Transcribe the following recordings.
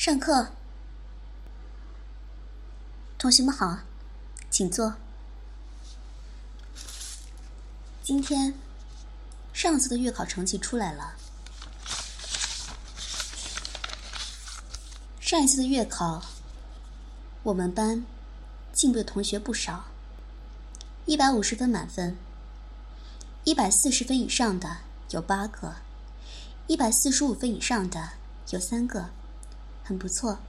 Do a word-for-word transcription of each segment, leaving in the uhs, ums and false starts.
上课，同学们好，请坐。今天上次的月考成绩出来了。上一次的月考，我们班进步的同学不少，一百五十分满分，一百四十分以上的有八个，一百四十五分以上的有三个，很不错。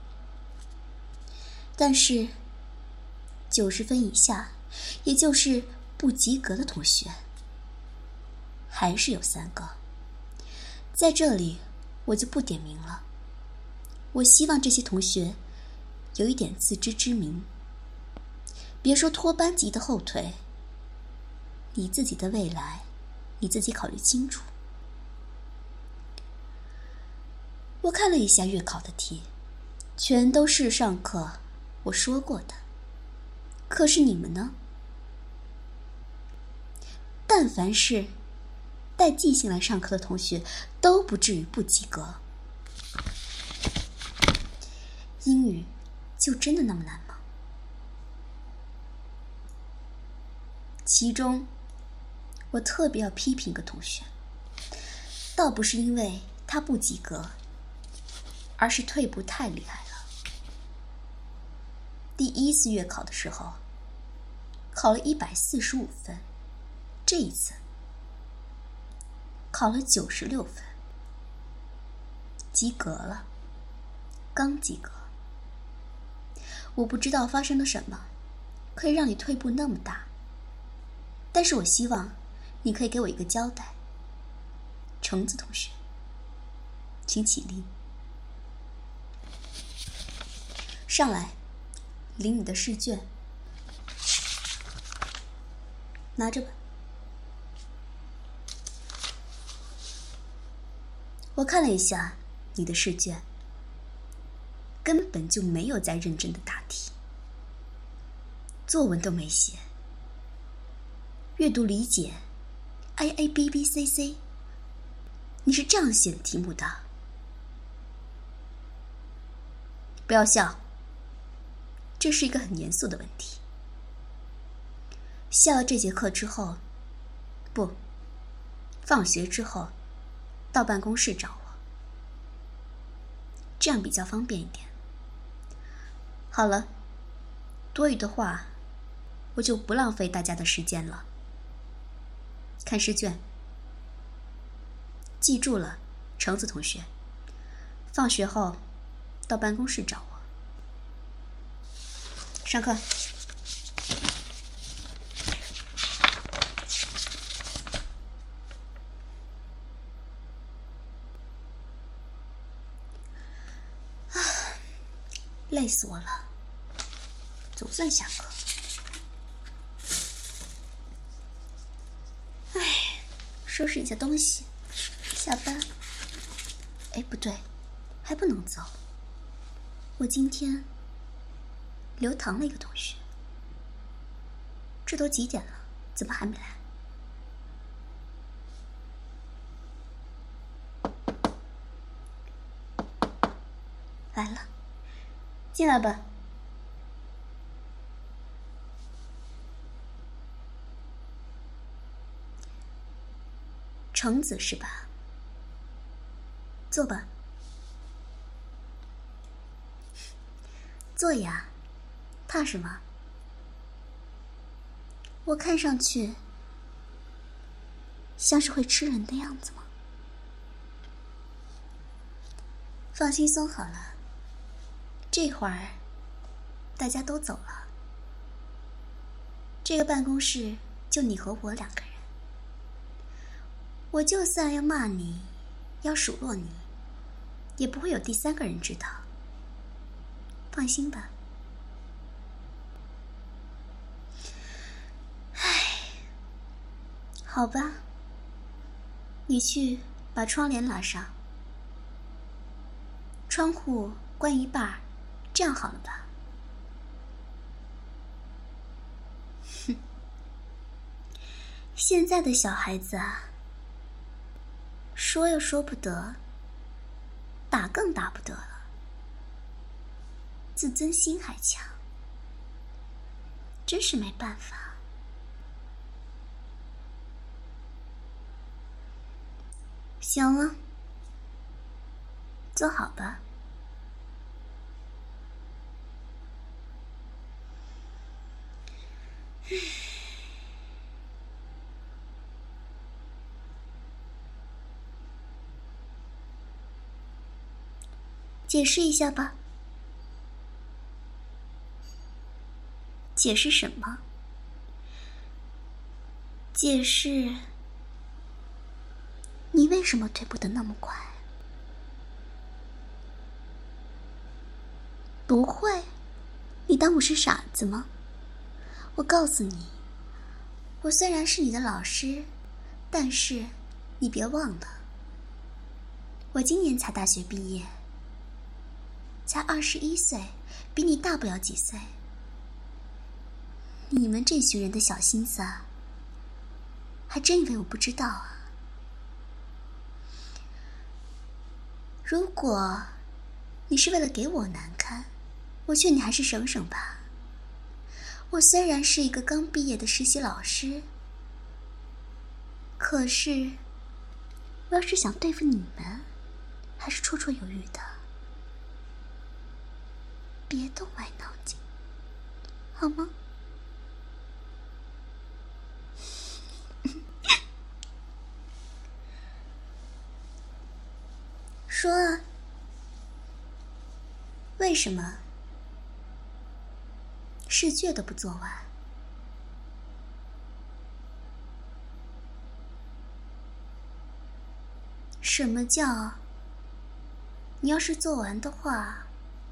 但是九十分以下，也就是不及格的同学，还是有三个。在这里我就不点名了，我希望这些同学有一点自知之明，别说拖班级的后腿，你自己的未来你自己考虑清楚。我看了一下月考的题，全都是上课我说过的，可是你们呢？但凡是带记性来上课的同学都不至于不及格。英语就真的那么难吗？其中我特别要批评一个同学，倒不是因为他不及格，而是退步太厉害了。第一次月考的时候考了一百四十五分，这一次考了九十六分，及格了，刚及格。我不知道发生了什么可以让你退步那么大，但是我希望你可以给我一个交代。橙子同学，请起立，上来领你的试卷，拿着吧。我看了一下你的试卷，根本就没有在认真的答题，作文都没写，阅读理解 A A B B C C， 你是这样写的题目的？不要笑，这是一个很严肃的问题。下了这节课之后，不，放学之后到办公室找我，这样比较方便一点。好了，多余的话我就不浪费大家的时间了。看试卷，记住了，橙子同学，放学后到办公室找我。上课。累死我了，总算下课。哎，收拾一下东西，下班。哎，不对，还不能走。我今天留堂了一个同学，这都几点了，怎么还没来？来了，进来吧。橙子是吧？坐吧。坐呀，怕什么？我看上去像是会吃人的样子吗？放轻松好了，这会儿大家都走了，这个办公室就你和我两个人。我就算要骂你，要数落你，也不会有第三个人知道。放心吧。唉，好吧，你去把窗帘拉上，窗户关一半，这样好了吧？哼，现在的小孩子啊，说又说不得，打更打不得了。 自尊心还强，真是没办法。行了，坐好吧。解释一下吧。解释什么？解释你为什么退步得那么快？不会，你当我是傻子吗？我告诉你，我虽然是你的老师，但是你别忘了，我今年才大学毕业，才二十一岁，比你大不了几岁。你们这群人的小心思啊，还真以为我不知道啊？如果你是为了给我难堪，我劝你还是省省吧。我虽然是一个刚毕业的实习老师，可是我要是想对付你们，还是绰绰有余的。别动歪脑筋，好吗？说啊，为什么试卷都不做完？什么叫你要是做完的话，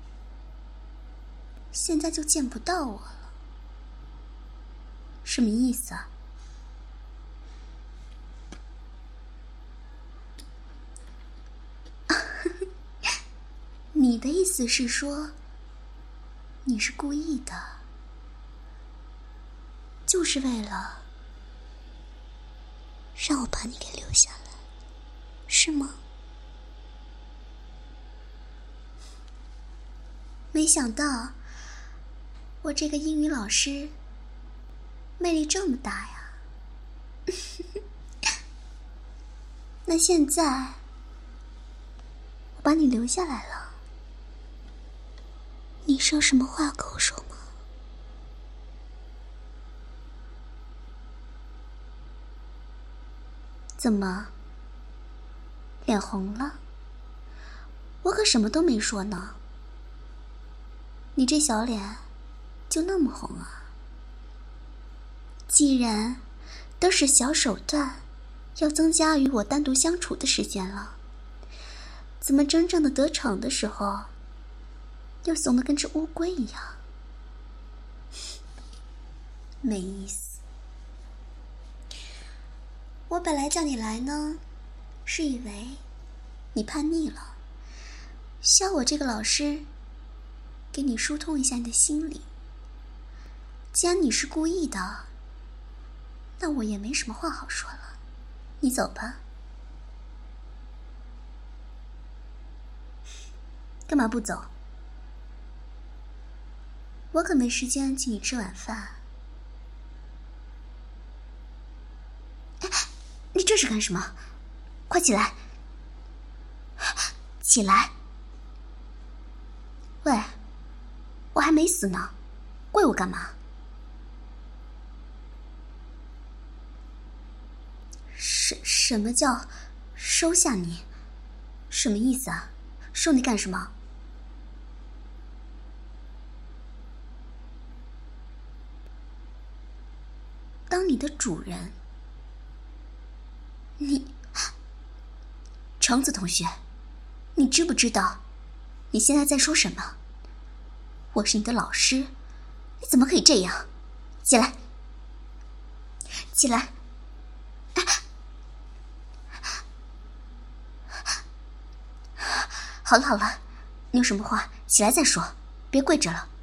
现在就见不到我了？什么意思啊？你的意思是说，你是故意的，就是为了让我把你给留下来，是吗？没想到我这个英语老师魅力这么大呀。那现在我把你留下来了，你是有什么话跟我说吗？怎么脸红了？我可什么都没说呢。你这小脸就那么红啊？既然都是小手段，要增加与我单独相处的时间了，怎么真正的得逞的时候又怂得跟只乌龟一样？没意思。我本来叫你来呢，是以为你叛逆了，需要我这个老师给你疏通一下你的心理。既然你是故意的，那我也没什么话好说了，你走吧。干嘛不走？我可没时间请你吃晚饭。哎，你这是干什么？快起来！起来！喂，我还没死呢，跪我干嘛？什什么叫收下你？什么意思啊？收你干什么？当你的主人？你，橙子同学，你知不知道你现在在说什么？我是你的老师，你怎么可以这样？起来，起来！好了好了，你有什么话起来再说，别跪着了。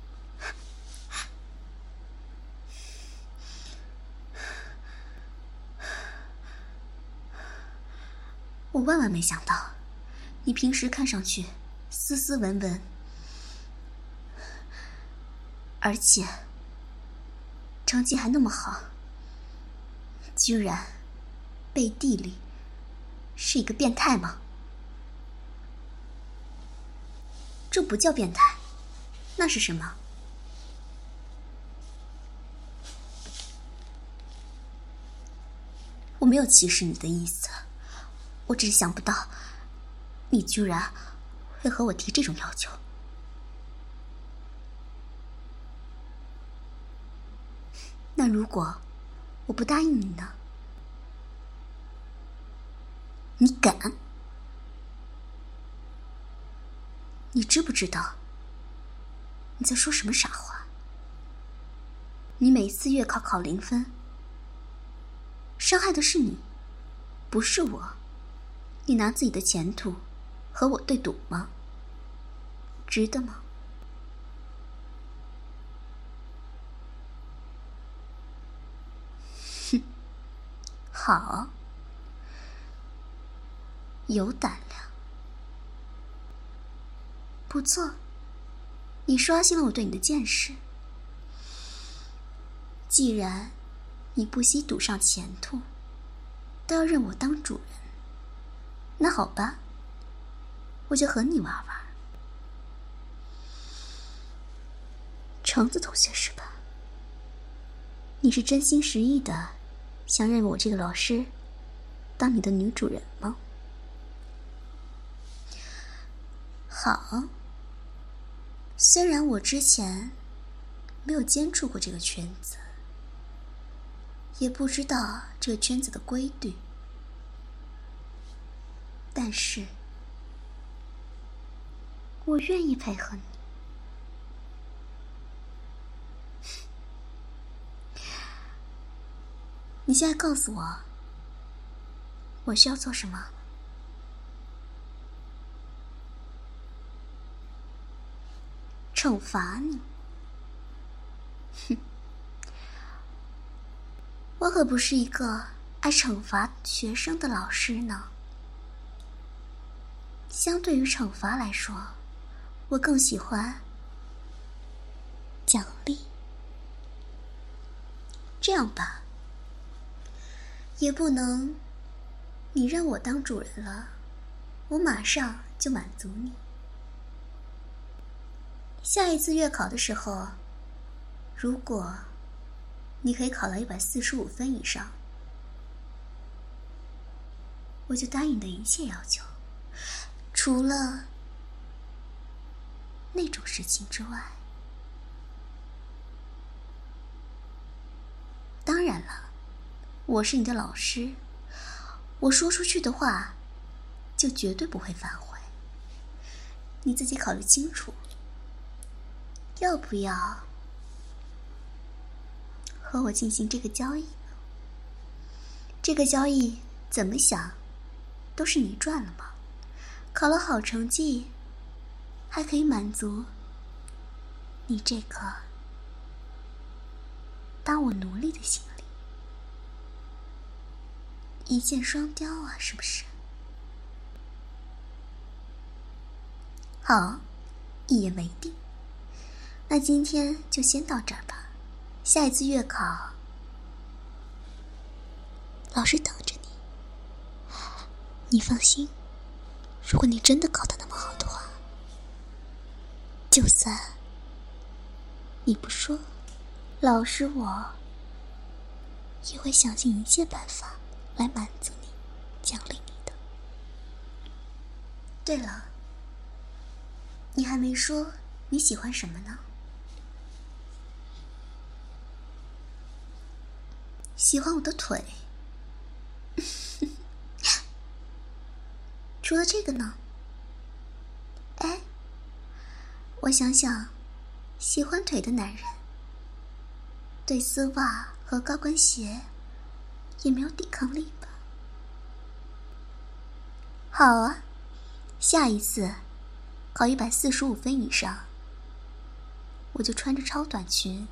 我万万没想到，你平时看上去斯斯文文， 而且成绩还那么好，居然背地里是一个变态吗？这不叫变态，那是什么？我没有歧视你的意思，我只是想不到你居然会和我提这种要求。那如果我不答应你呢？你敢？你知不知道你在说什么傻话？你每次月考考零分，伤害的是你，不是我。你拿自己的前途和我对赌吗？值得吗？哼，好，有胆量，不错，你刷新了我对你的见识。既然你不惜赌上前途，都要认我当主人，那好吧，我就和你玩玩。橙子同学是吧？你是真心实意的想认我这个老师当你的女主人吗？好，虽然我之前没有接触过这个圈子，也不知道这个圈子的规律，但是我愿意配合你。你现在告诉我，我需要做什么？惩罚你？哼，我可不是一个爱惩罚学生的老师呢。相对于惩罚来说，我更喜欢奖励。这样吧，也不能你让我当主人了，我马上就满足你。下一次月考的时候，如果你可以考到一百四十五分以上，我就答应你的一切要求，除了那种事情之外。当然了，我是你的老师，我说出去的话就绝对不会反悔。你自己考虑清楚，要不要和我进行这个交易呢？这个交易怎么想都是你赚了嘛，考了好成绩还可以满足你这个当我奴隶的心理，一箭双雕啊，是不是？好，一言为定。那今天就先到这儿吧，下一次月考老师等着你。你放心，如果你真的考得那么好的话，就算你不说，老师我也会想尽一切办法来满足你，奖励你的。对了，你还没说你喜欢什么呢？喜欢我的腿。除了这个呢？哎，我想想，喜欢腿的男人对丝袜和高跟鞋也没有抵抗力吧？好啊，下一次考一百四十五分以上，我就穿着超短裙、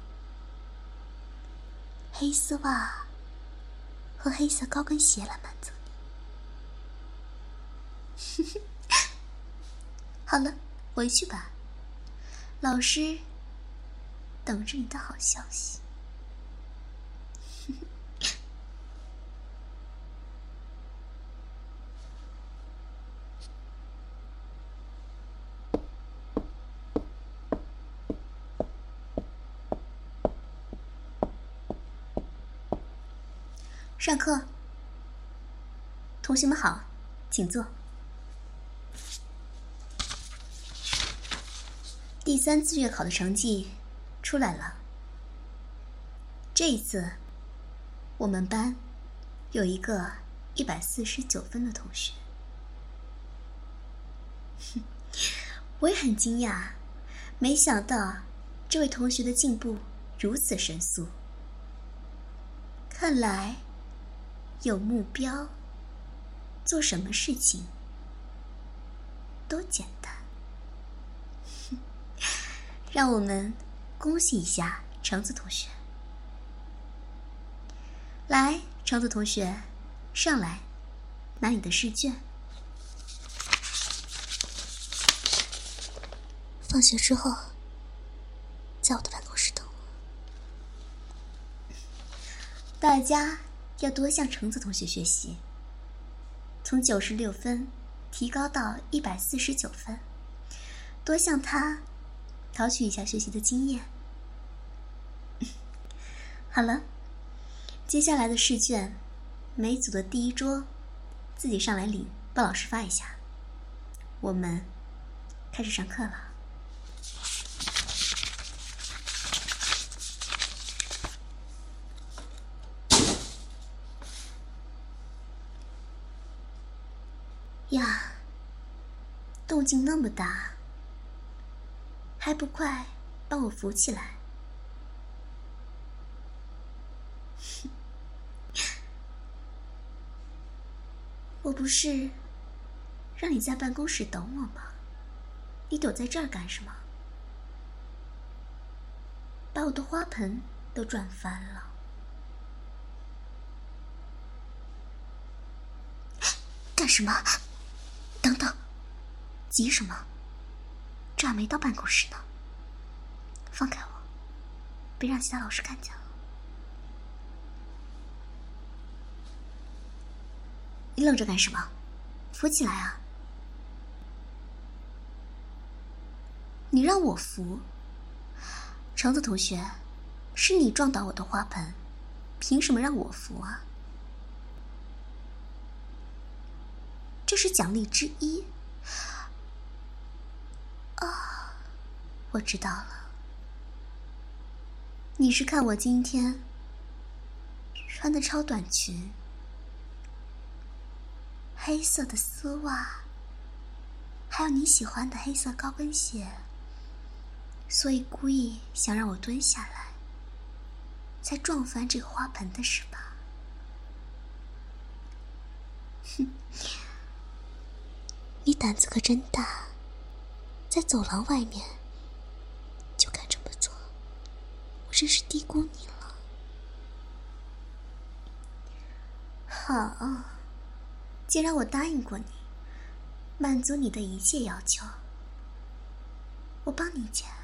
黑丝袜和黑色高跟鞋来满足你。好了，回去吧。老师等着你的好消息。上课，同学们好，请坐。第三次月考的成绩出来了。这一次，我们班有一个一百四十九分的同学。我也很惊讶，没想到这位同学的进步如此神速。看来有目标，做什么事情都简单。让我们恭喜一下橙子同学。来，橙子同学，上来，拿你的试卷。放学之后，在我的办公室等我。大家要多向橙子同学学习，从九十六分提高到一百四十九分，多向他讨取一下学习的经验。好了，接下来的试卷，每组的第一桌自己上来领，帮老师发一下。我们开始上课了。呀，动静那么大，还不快帮我扶起来！我不是让你在办公室等我吗？你躲在这儿干什么？把我的花盆都转翻了。干什么？等等，急什么？这还没到办公室呢。放开我，别让其他老师看见了。你愣着干什么？扶起来啊！你让我扶？橙子同学，是你撞倒我的花盆，凭什么让我扶啊？这是奖励之一。啊，我知道了，你是看我今天穿的超短裙，黑色的丝袜，还有你喜欢的黑色高跟鞋，所以故意想让我蹲下来，才撞翻这个花盆的是吧？哼，你胆子可真大，在走廊外面就敢这么做，我真是低估你了。好，既然我答应过你，满足你的一切要求，我帮你捡。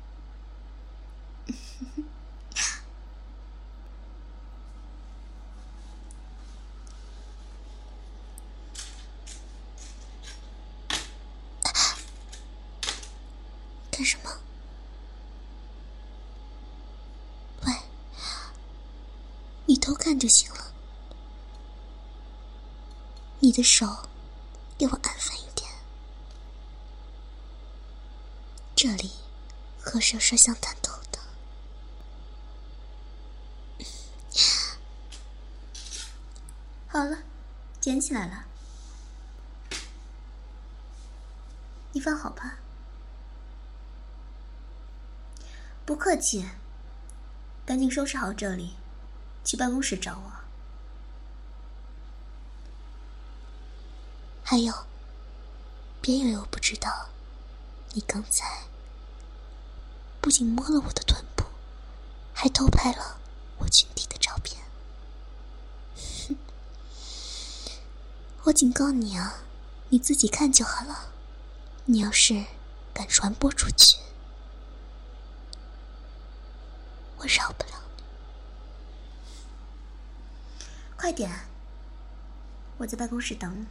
干什么？喂，你偷看就行了。你的手给我安分一点，这里可是有摄像探头的。好了，捡起来了，你放好吧。不客气，赶紧收拾好这里，去办公室找我。还有，别以为我不知道，你刚才不仅摸了我的臀部，还偷拍了我裙底的照片。我警告你啊，你自己看就好了。你要是敢传播出去， 我饶不了你。 快点，我在办公室等你。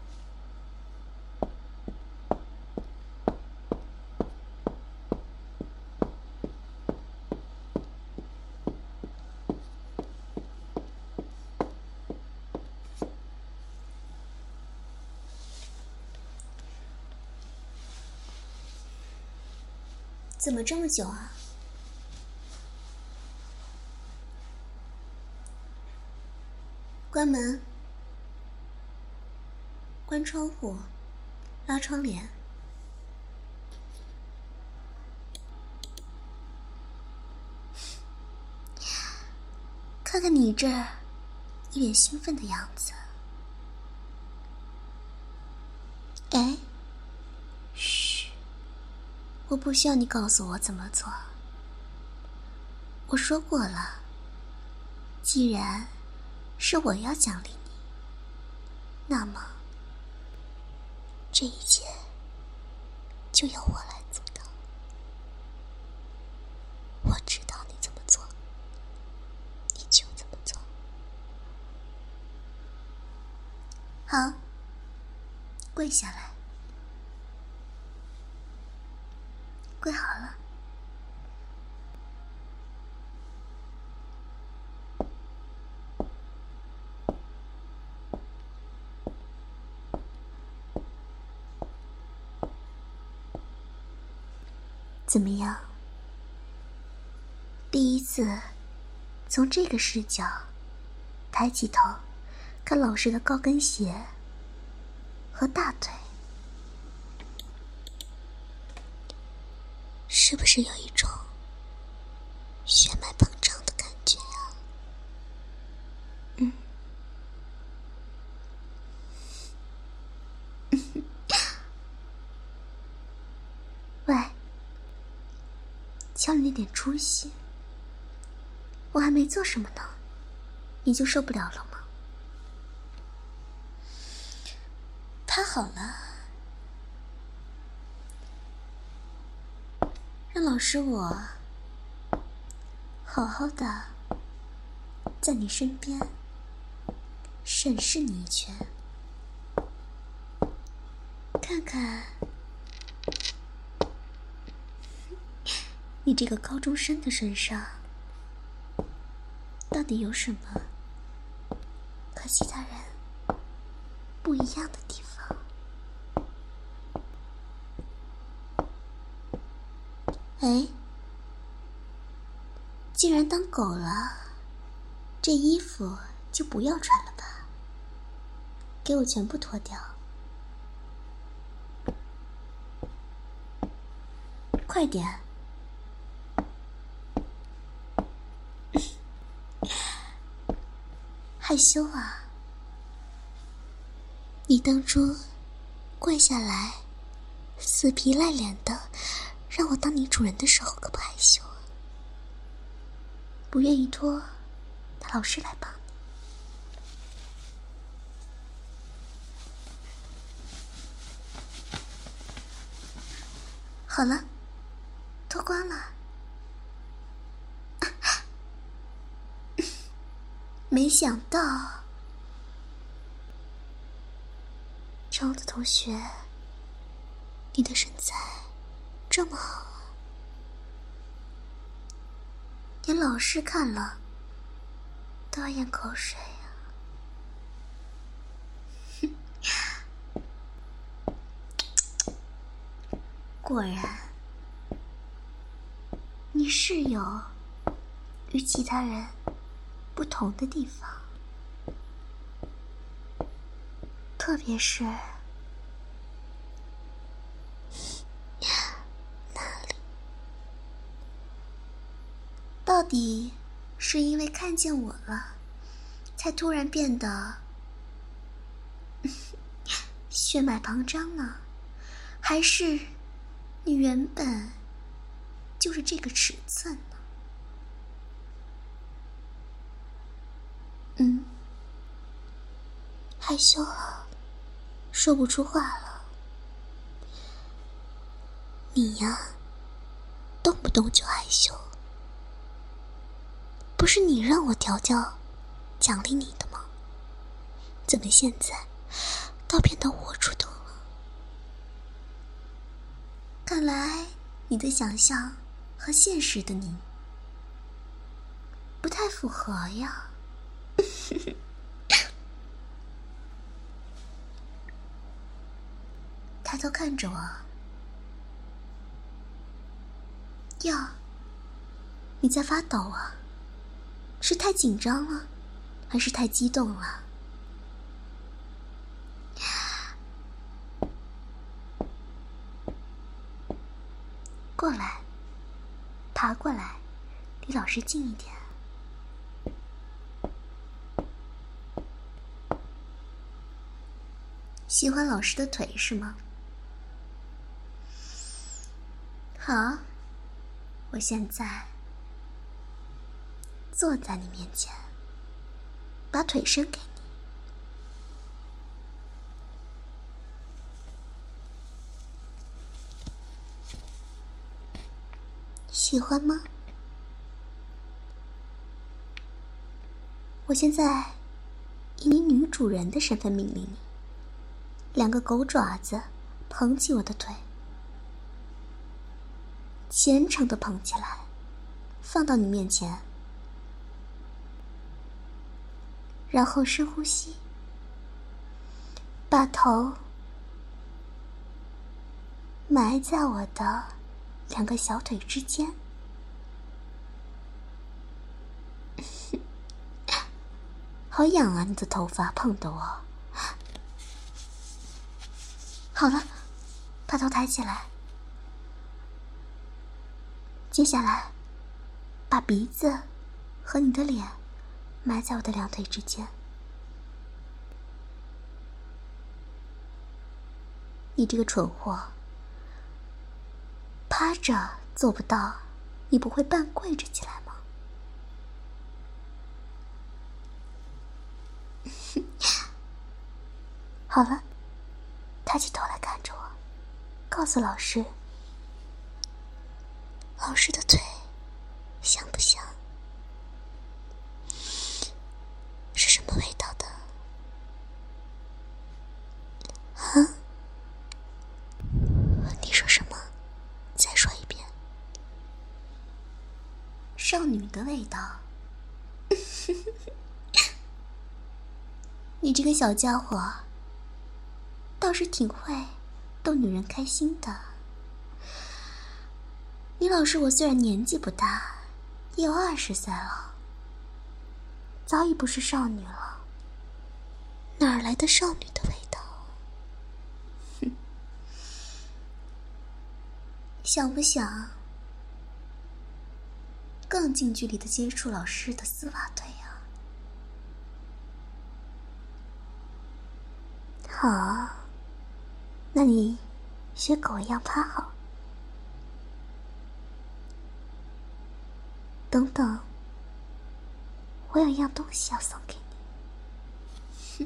怎么这么久啊？关门，关窗户，拉窗帘。看看你这儿一脸兴奋的样子。哎，嘘，我不需要你告诉我怎么做。我说过了，既然是我要奖励你，那么这一切就由我来做到。我知道你怎么做，你就怎么做。好，跪下来。跪好了。怎么样？第一次从这个视角抬起头看老师的高跟鞋和大腿， 是不是有一种血脉膨胀的感觉呀？ 嗯。喂，瞧你那点出息，我还没做什么呢，你就受不了了吗？趴好了，让老师我好好的在你身边审视你一圈，看看你这个高中生的身上到底有什么和其他人不一样的地方。哎，既然当狗了，这衣服就不要穿了吧，给我全部脱掉。快点。害羞啊？ 你当初跪下来死皮赖脸的让我当你主人的时候可不害羞啊？ 不愿意脱，那老师来帮你。好了，脱光了。没想到张子同学，你的身材这么好啊， 连老师看了都要咽口水啊。果然你是有与其他人不同的地方，特别是哪里？ 到底是因为看见我了才突然变得血脉膨胀呢，还是你原本就是这个尺寸呢？嗯， 害羞了，说不出话了。你呀，动不动就害羞。 是你让我调教奖励你的吗？怎么现在倒变得我主动了？ 看来你的想象和现实的你不太符合呀。抬头看着我。哟，你在发抖啊？是太紧张了，还是太激动了？过来，爬过来，离老师近一点。喜欢老师的腿是吗？好，我现在坐在你面前，把腿伸给你。喜欢吗？我现在以你女主人的身份命令你，两个狗爪子捧起我的腿，虔诚地捧起来，放到你面前，然后深呼吸，把头埋在我的两个小腿之间。好痒啊，你的头发碰得我。好了，把头抬起来。接下来，把鼻子和你的脸埋在我的两腿之间。你这个蠢货，趴着做不到，你不会半跪着起来吗？好了，抬起头来看着我，告诉老师， 老师的腿香不香？是什么味道的？啊？你说什么？再说一遍。 少女的味道。你这个小家伙倒是挺会逗女人开心的。你老师我虽然年纪不大，也有二十岁了，早已不是少女了。 哪儿来的少女的味道？ 哼，想不想更近距离的接触老师的丝袜腿啊？好，那你学狗一样趴好。等等，我有一样东西要送给你。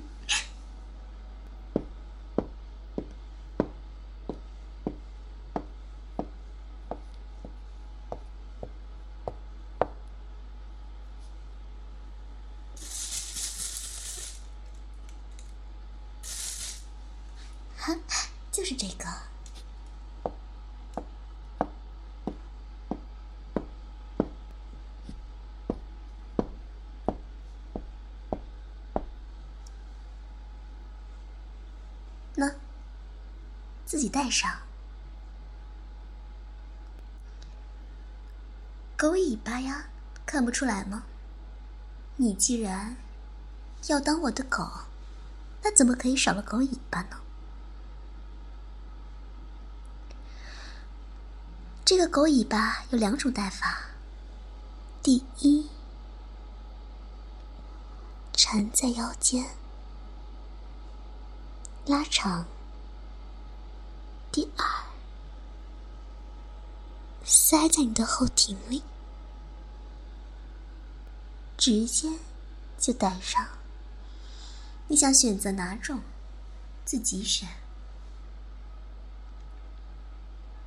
哈，就是这个。那自己带上。狗尾巴呀，看不出来吗？你既然要当我的狗，那怎么可以少了狗尾巴呢？这个狗尾巴有两种戴法。第一，缠在腰间，拉长。第二，塞在你的后庭里，直接就戴上。你想选择哪种，自己选。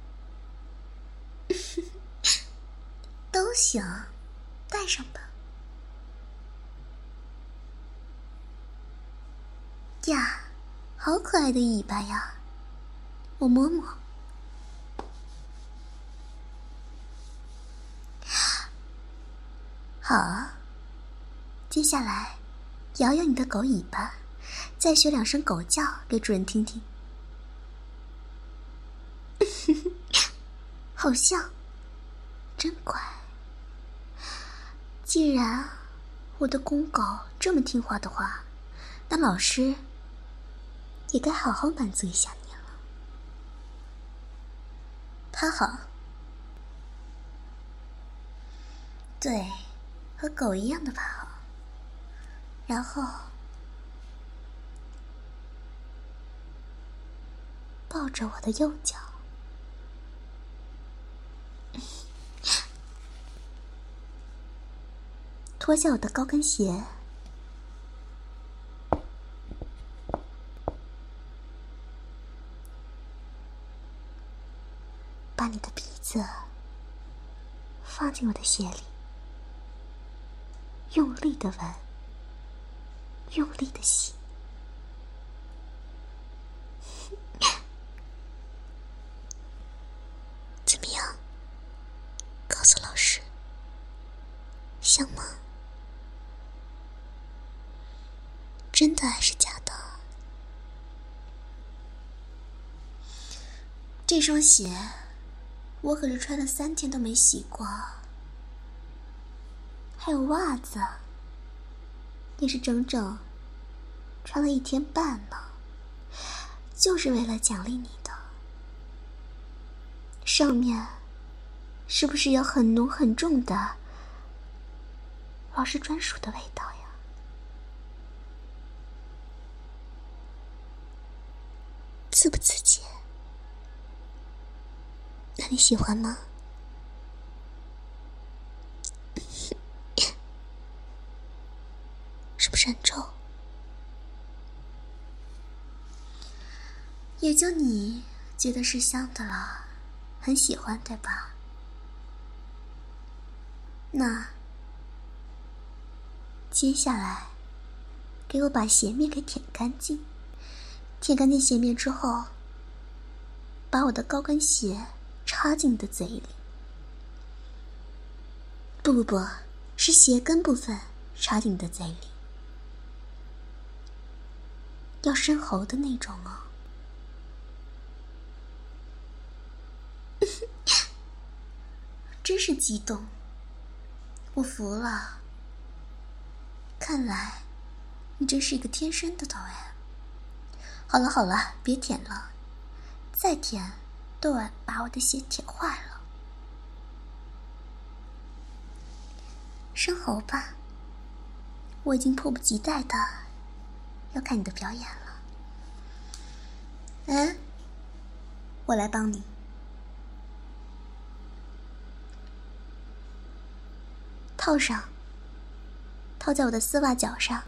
都行，戴上吧。 呀，好可爱的尾巴呀，我摸摸。好，接下来摇摇你的狗尾巴，再学两声狗叫给主人听听。好像，真乖。既然我的公狗这么听话的话，那老师也该好好满足一下你了。趴好，对，和狗一样的趴好，然后抱着我的右脚，脱下我的高跟鞋，把你的鼻子放进我的鞋里，用力的闻，用力的吸。怎么样？告诉老师，香吗？真的还是假的？这双鞋我可是穿了三天都没洗过，还有袜子也是整整穿了一天半呢，就是为了奖励你的。上面是不是有很浓很重的老师专属的味道呀？刺不刺激？那你喜欢吗？是不是很臭？也就你觉得是香的了，很喜欢对吧？那接下来给我把鞋面给舔干净，舔干净鞋面之后，把我的高跟鞋插进你的嘴里。不不不，是鞋跟部分插进你的嘴里，要深喉的那种哦。真是激动，我服了。看来你真是一个天生的抖 M。好了好了，别舔了，再舔都要把我的鞋舔坏了。深喉吧，我已经迫不及待的要看你的表演了。嗯，我来帮你。套上，套在我的丝袜脚上。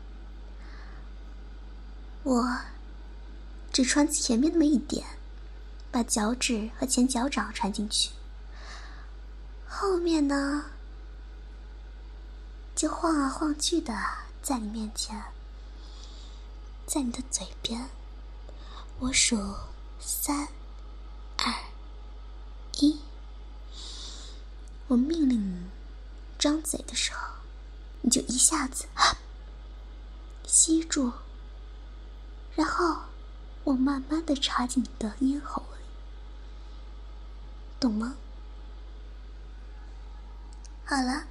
我只穿前面那么一点，把脚趾和前脚掌穿进去。后面呢，就晃啊晃去的在你面前，在你的嘴边。我数三二一，我命令你张嘴的时候，你就一下子吸住，然后我慢慢的插进你的咽喉里，懂吗？好了，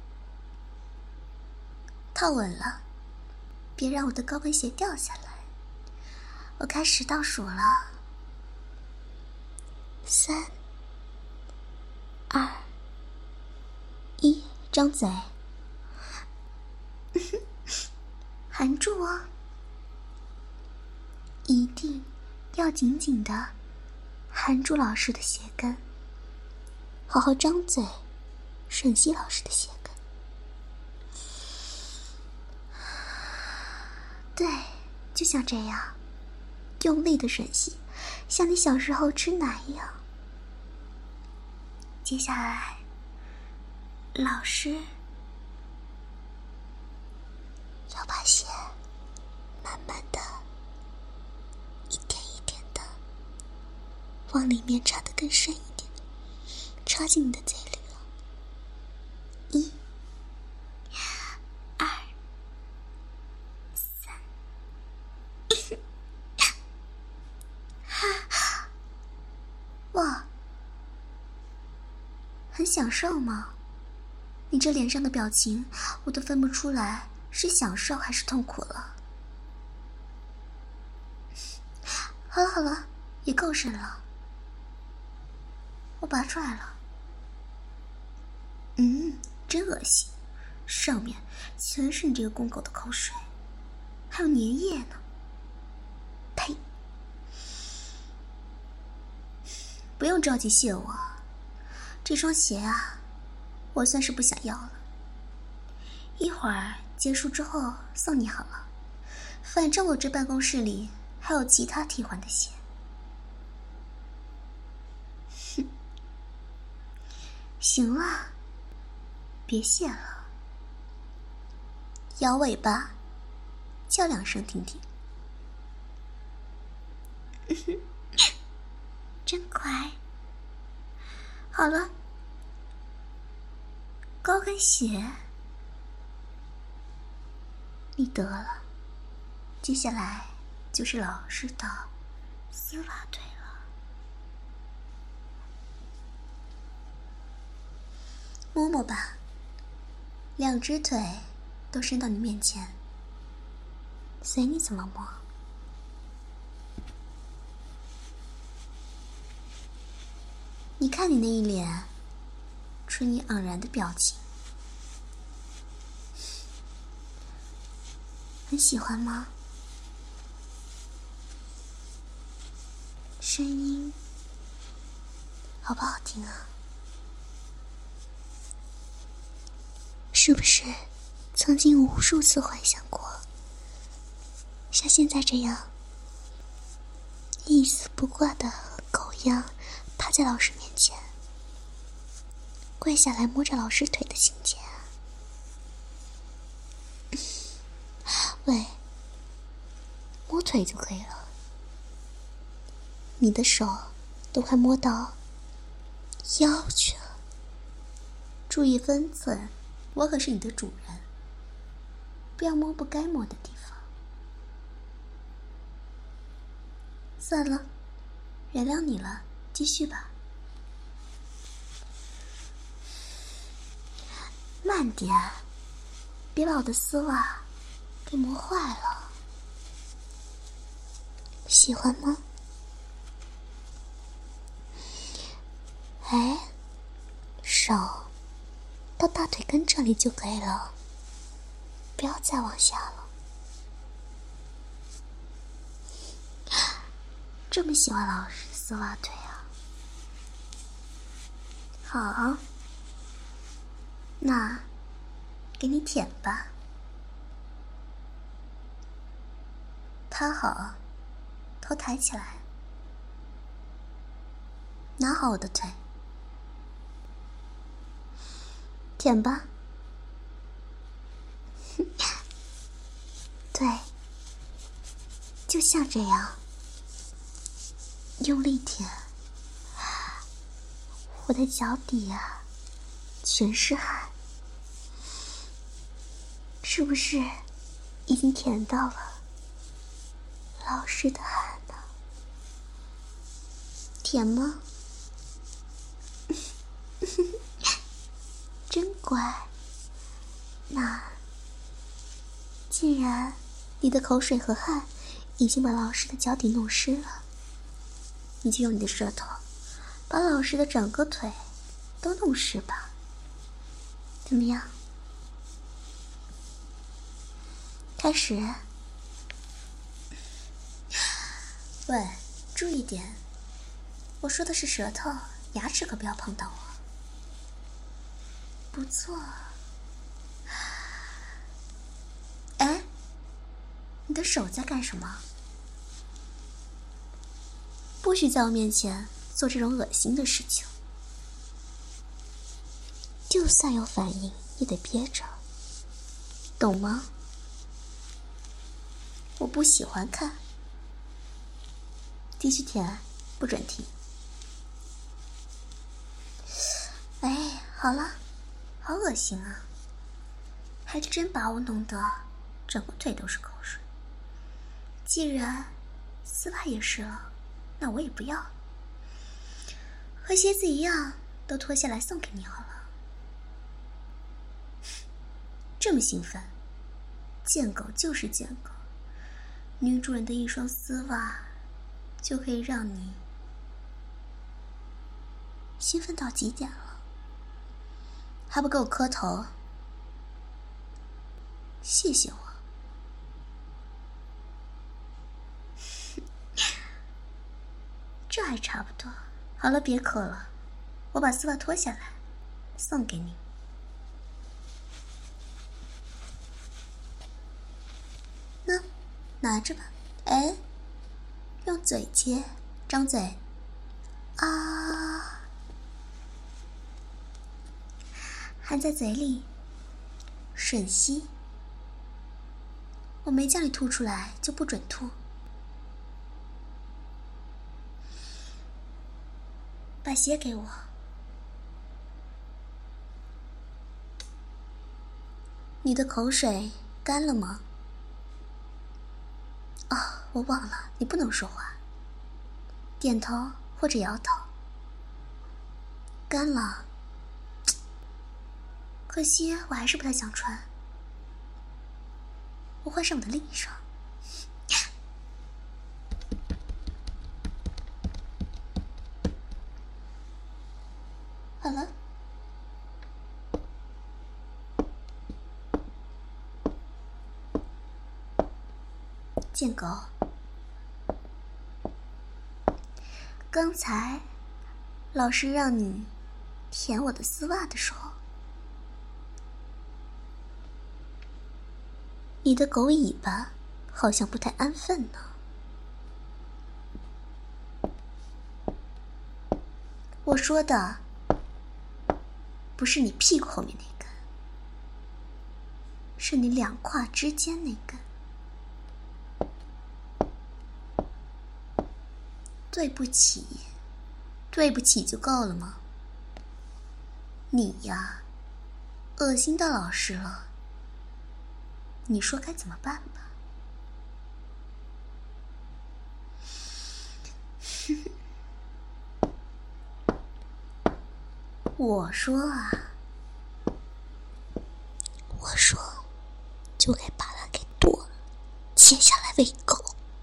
套稳了，别让我的高跟鞋掉下来。我开始倒数了，三二一，张嘴，含住哦，一定要紧紧的含住老师的鞋跟，好好张嘴吮吸老师的鞋跟。对，就像这样，用力的吮吸，像你小时候吃奶一样。接下来，老师要把鞋慢慢的往里面插得更深一点，插进你的嘴里了。一、二、三， 哇，很享受吗？你这脸上的表情，我都分不出来是享受还是痛苦了。好了好了，也够深了，我拔出来了。嗯，真恶心，上面全是你这个公狗的口水，还有粘液呢。呸！不用着急谢我，这双鞋啊，我算是不想要了。一会儿结束之后送你好了，反正我这办公室里还有其他替换的鞋。哼，行了，别谢了，摇尾巴，叫两声听听。真乖。好了，高跟鞋你得了，接下来就是老师的丝袜腿了。摸摸吧，两只腿都伸到你面前，随你怎么摸。你看你那一脸春意盎然的表情，很喜欢吗？声音好不好听啊？ 是不是曾经无数次幻想过，像现在这样一丝不挂的狗样趴在老师面前，跪下来摸着老师腿的情节啊？喂，摸腿就可以了，你的手都快摸到腰去了。 注意分寸，我可是你的主人，不要摸不该摸的地方。算了，原谅你了，继续吧。慢点，别把我的丝袜给磨坏了。 喜欢吗？哎，手到大腿根这里就可以了，不要再往下了。 这么喜欢老师的丝袜腿啊？好，那给你舔吧。趴好，头抬起来，拿好我的腿，舔吧。 对，就像这样，用力舔，我的脚底啊全是汗，是不是已经舔到了老师的汗呢？ 舔吗？ 真乖。那既然你的口水和汗已经把老师的脚底弄湿了， 你就用你的舌头把老师的整个腿都弄湿吧。怎么样？开始。喂，注意点，我说的是舌头，牙齿可不要碰到我。不错。哎，你的手在干什么？不许在我面前做这种恶心的事情。 就算有反应也得憋着， 懂吗？我不喜欢看。继续舔，不准停。 好了，好恶心啊！还真把我弄得整个腿都是口水。既然丝袜也湿了，那我也不要，和鞋子一样，都脱下来送给你好了。这么兴奋，贱狗就是贱狗，女主人的一双丝袜就可以让你兴奋到极点了，还不给我磕头？谢谢我。这还差不多。好了，别磕了，我把丝袜脱下来送给你。那拿着吧。哎，用嘴接，张嘴。啊，含在嘴里，吮吸。我没叫你吐出来，就不准吐。把鞋给我。你的口水干了吗？哦，我忘了，你不能说话。点头或者摇头。干了。可惜我还是不太想穿。我换上我的另一双。好了。贱狗，刚才老师让你舔我的丝袜的时候，你的狗尾巴好像不太安分呢。我说的不是你屁股后面那根，是你两胯之间那根。对不起，对不起就够了吗？你呀，恶心到老师了。你说该怎么办吧？我说啊， 我说，就该把它给剁了，切下来喂狗。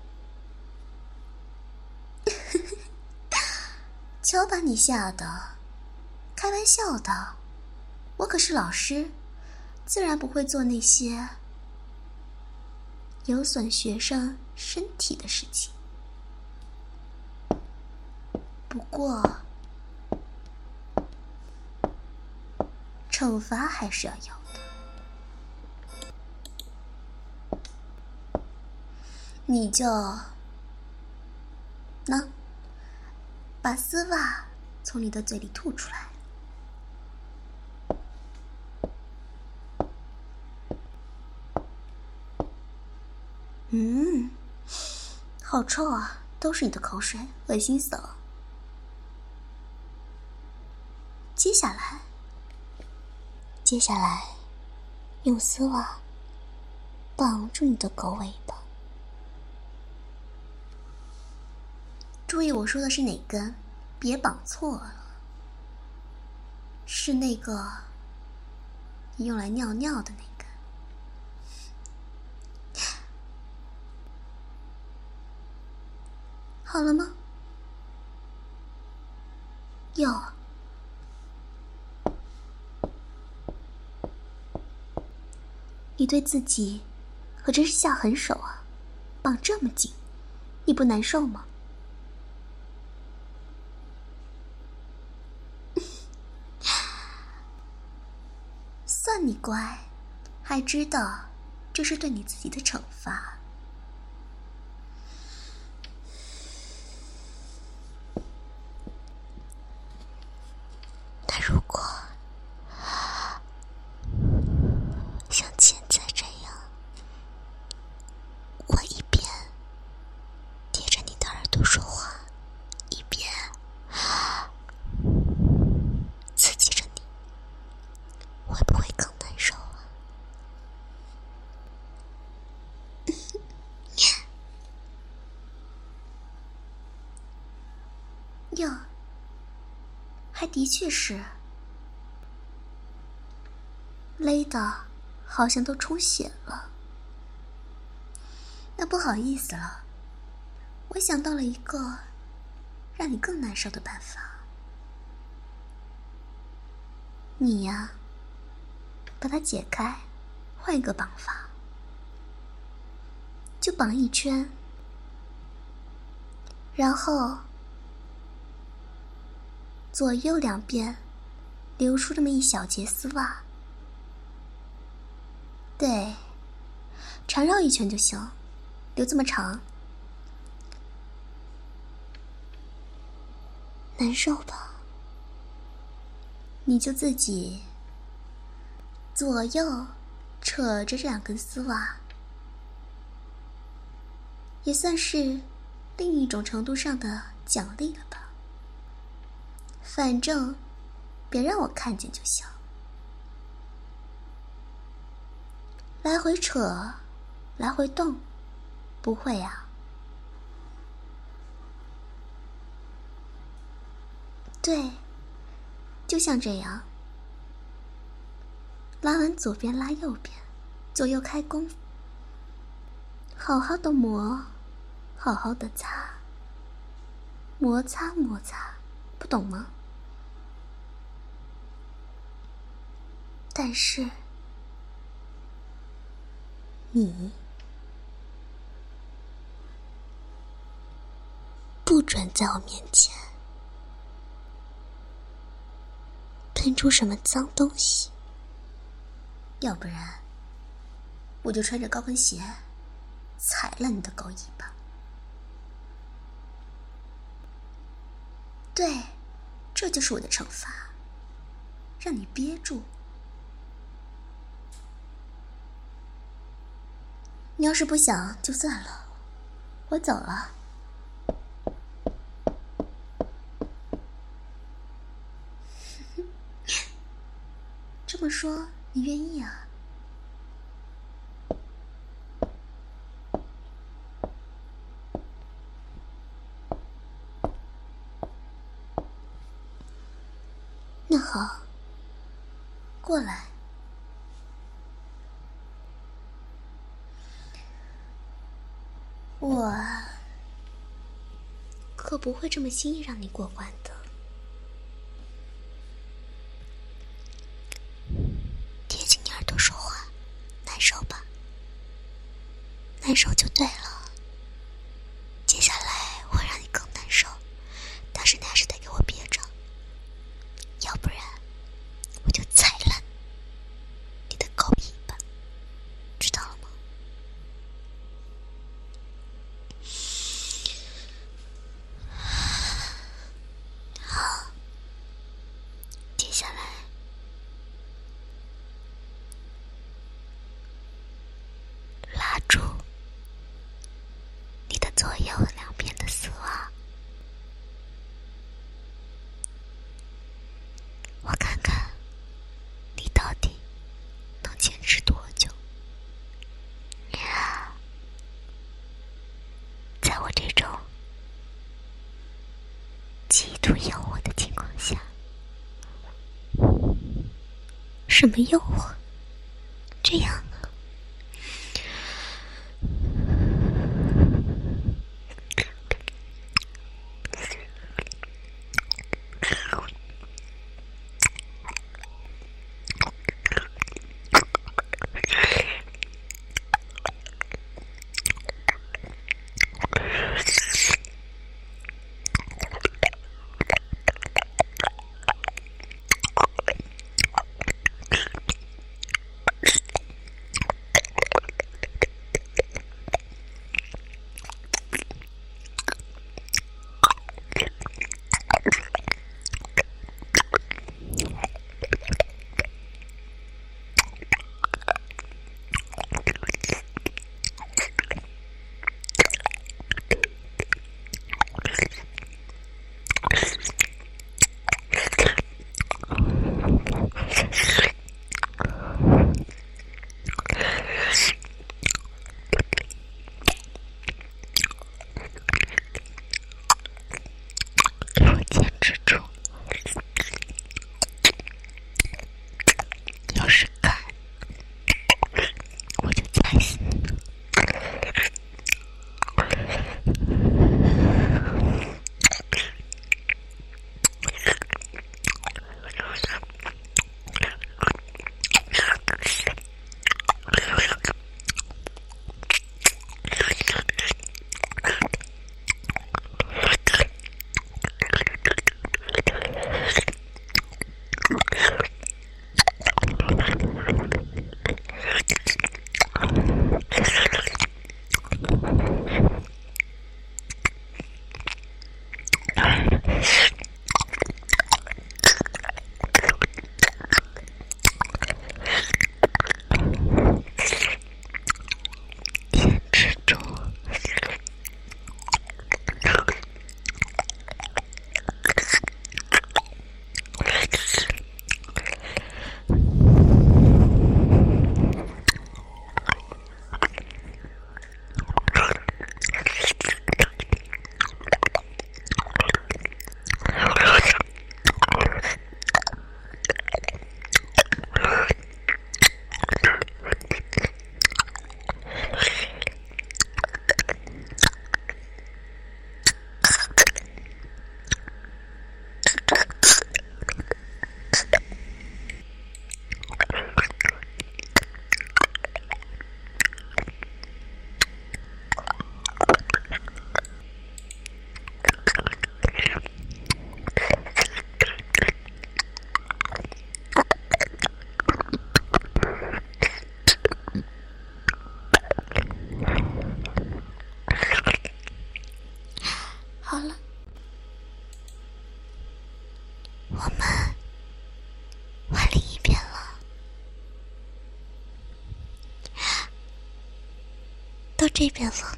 瞧把你吓的，开玩笑的，我可是老师，自然不会做那些有损学生身体的事情。不过，惩罚还是要有的。你就，那。把丝袜从你的嘴里吐出来。嗯，好臭啊，都是你的口水，恶心死了。接下来， 接下来，用丝袜绑住你的狗尾巴。 注意我说的是哪根，别绑错了。是那个用来尿尿的那根。好了吗？有。你对自己可真是下狠手啊，绑这么紧，你不难受吗？算你乖，还知道这是对你自己的惩罚。 但如果像现在这样，我一边贴着你的耳朵说话，一边刺激着你， 右，还的确是勒的好像都出血了。那不好意思了，我想到了一个让你更难受的办法。你呀，把它解开，换一个绑法，就绑一圈，然后左右两边留出这么一小节丝袜。对，缠绕一圈就行，留这么长。难受吧？你就自己左右扯着这两根丝袜，也算是另一种程度上的奖励了吧。反正别让我看见就行。来回扯，来回动，不会啊？对，就像这样，拉完左边拉右边，左右开弓，好好的磨，好好的擦，摩擦摩擦，不懂吗？但是你不准在我面前喷出什么脏东西，要不然我就穿着高跟鞋踩烂你的狗尾巴。对，这就是我的惩罚，让你憋住。你要是不想就算了，我走了。这么说你愿意啊？那好，过来。我可不会这么轻易让你过关的。贴近你耳朵说话，难受吧？难受就对了。接下来会让你更难受，但是你还是得给我憋着，要不然我就踩烂你的狗尾巴，知道了吗？好，接下来拉住你的左右两边的丝袜，我看看你到底能坚持多久。在我这种极度诱惑的情况下，什么诱惑？这样啊？ 好了，我们换另一边了。到这边了，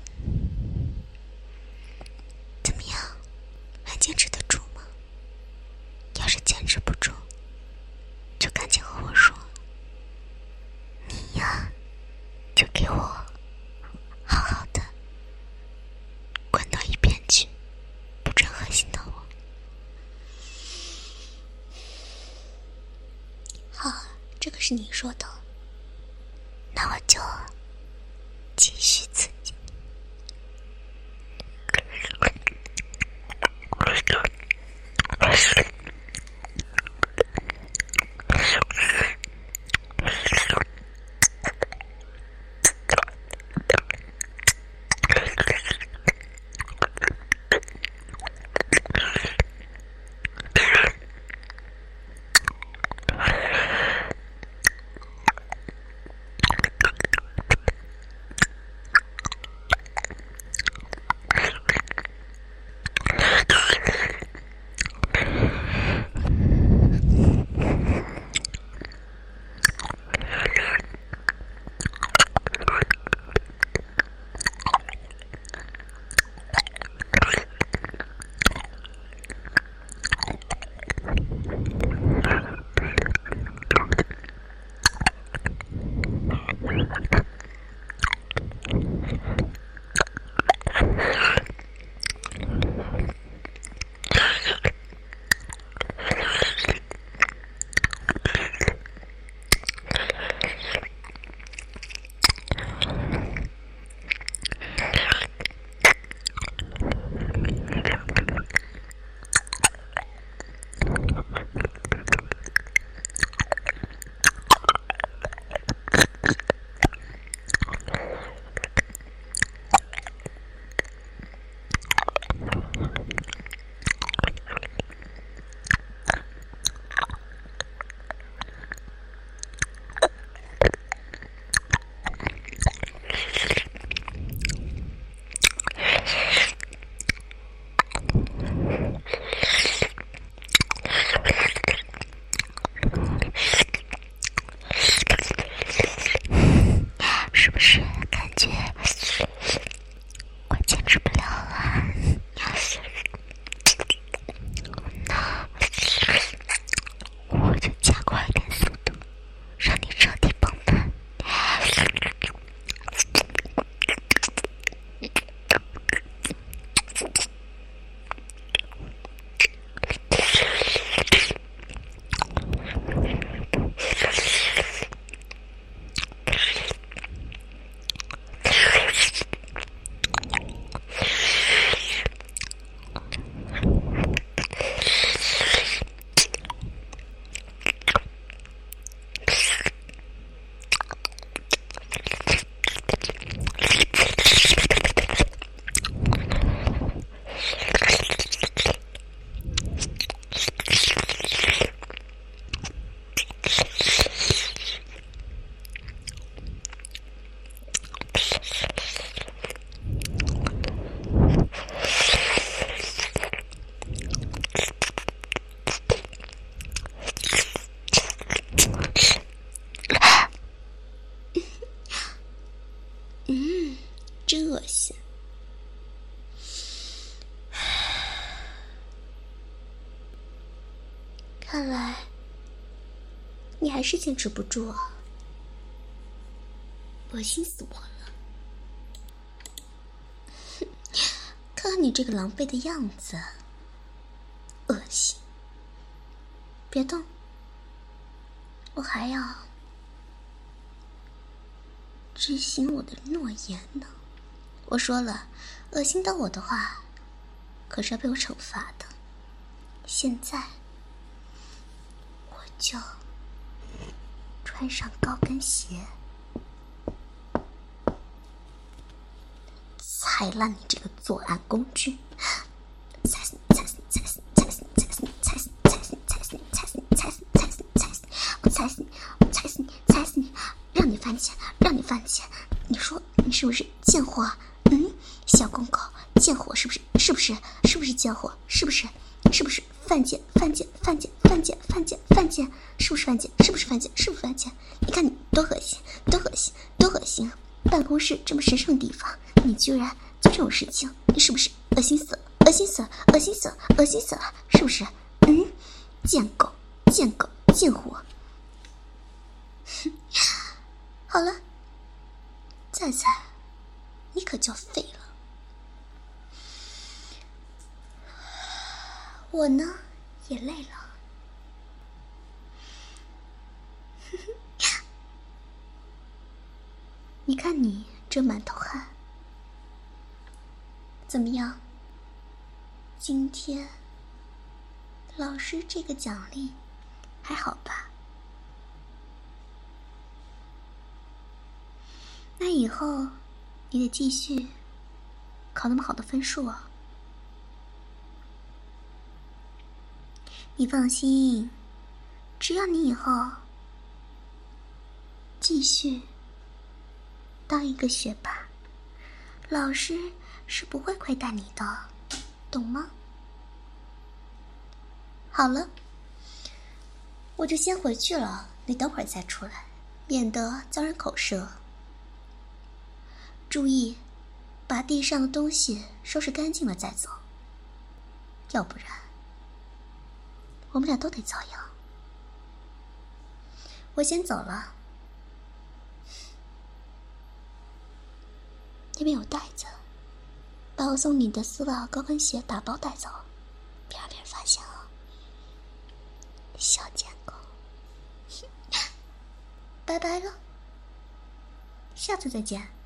怎么样？还坚持得住吗？要是坚持不住，就赶紧和我说。你呀，就给我好好的滚到一边去，不准恶心到我。好，这个是你说的，那我就继续刺激。是不是感觉我坚持不了了？那我就加快一点速度，让你彻底崩盘。嗯，真恶心。看来你还是坚持不住啊，恶心死我了。看看你这个狼狈的样子，恶心。别动，我还要执行我的诺言呢。我说了，恶心到我的话，可是要被我惩罚的。现在，我就穿上高跟鞋，踩烂你这个作案工具，踩死你，踩死你，踩死你，踩死你，踩死你，踩死你，踩死你，踩死你，踩死你，踩死你，踩死你，踩死你，我踩死你，我踩死你，踩死你，让你犯贱，让你犯贱。你说你是不是贱货啊？嗯，小公狗，贱货是不是？是是不是？是不是贱货？是不是？是不是犯贱？犯贱？犯贱？犯贱？犯贱？犯贱？是不是犯贱？是不是犯贱？是不是犯贱？你看你多恶心，多恶心，多恶心！办公室这么神圣的地方，你居然做这种事情，你是不是恶心死了？恶心死了！恶心死了！恶心死了！是不是？嗯，贱狗，贱狗，贱货！哼，好了，再猜，你可就废了。我呢，也累了。你看你这满头汗，怎么样？今天老师这个奖励还好吧？那以后你得继续考那么好的分数啊！你放心，只要你以后继续当一个学霸，老师是不会亏待你的，懂吗？好了，我就先回去了，你等会儿再出来，免得遭人口舌。注意，把地上的东西收拾干净了再走，要不然我们俩都得遭殃。我先走了。那边有袋子，把我送你的丝袜高跟鞋打包带走，别让别人发现啊！小贱狗，拜拜了，下次再见。